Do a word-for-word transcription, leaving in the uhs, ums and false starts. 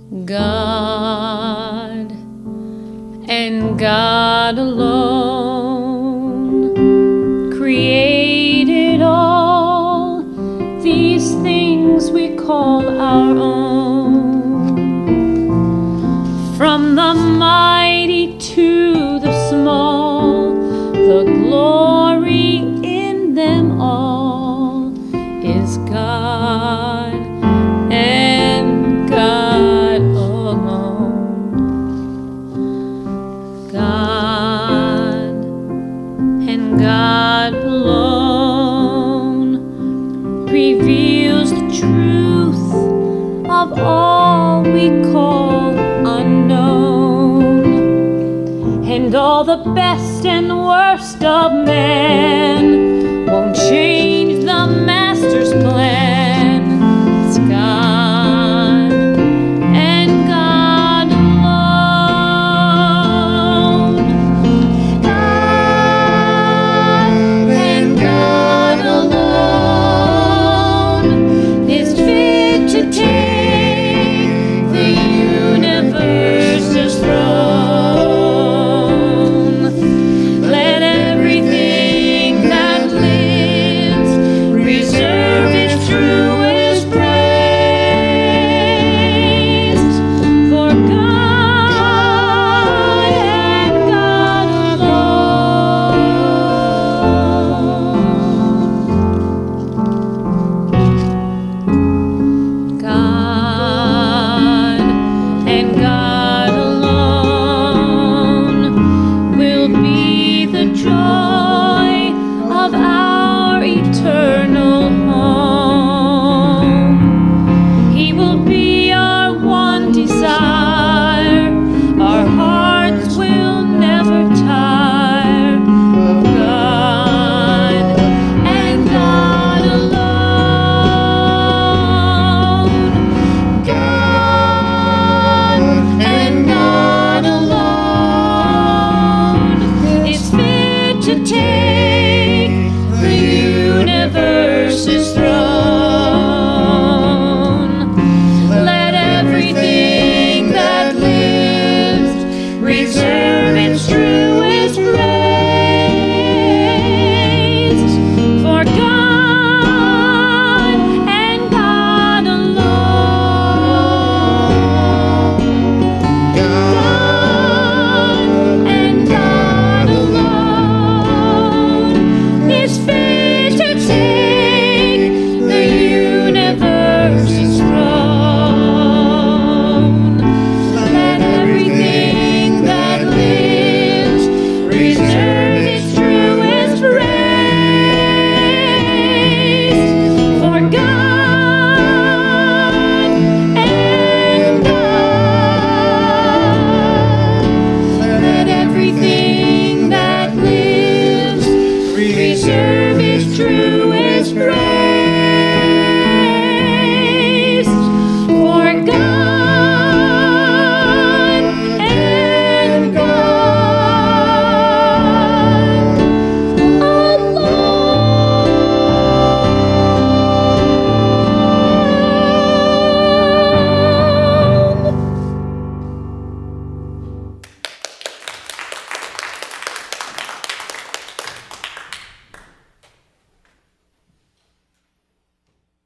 God and God alone created all these things we call our own. From the mighty to the small, the glory in them all is God and God alone. God and God alone reveals the truth of all we call unknown, and all the best and worst of men won't change the Master's plan. It's God and God alone. God and God alone is fit to take the universe's throne. Let everything that lives reserve its truest praise for God and God alone. God and God alone will be the joy of our eternal home. He will be our one desire.